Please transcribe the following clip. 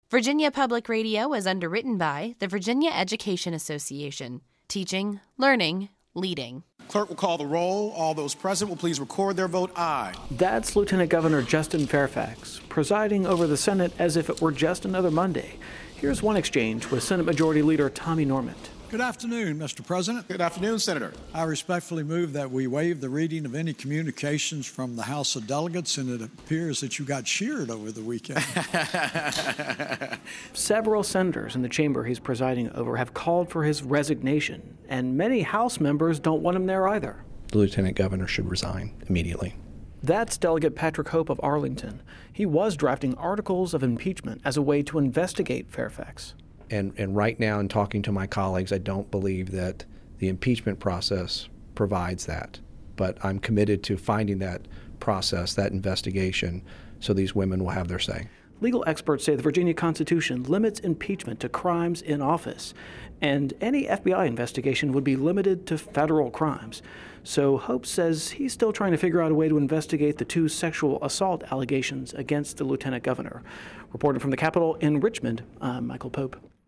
Virginia Public Radio is underwritten by the Virginia Education Association. Teaching, learning, leading. Clerk will call the roll. All those present will please record their vote aye. That's Lieutenant Governor Justin Fairfax, presiding over the Senate as if it were just another Monday. Here's one exchange with Senate Majority Leader Tommy Normand. Good afternoon, Mr. President. Good afternoon, Senator. I respectfully move that we waive the reading of any communications from the House of Delegates, and it appears that you got sheared over the weekend. Several senators in the chamber he's presiding over have called for his resignation, and many House members don't want him there either. The Lieutenant Governor should resign immediately. That's Delegate Patrick Hope of Arlington. He was drafting articles of impeachment as a way to investigate Fairfax. And right now, in talking to my colleagues, I don't believe that the impeachment process provides that. But I'm committed to finding that process, that investigation, so these women will have their say. Legal experts say the Virginia Constitution limits impeachment to crimes in office, and any FBI investigation would be limited to federal crimes. So Hope says he's still trying to figure out a way to investigate the 2 sexual assault allegations against the lieutenant governor. Reporting from the Capitol in Richmond, I'm Michael Pope.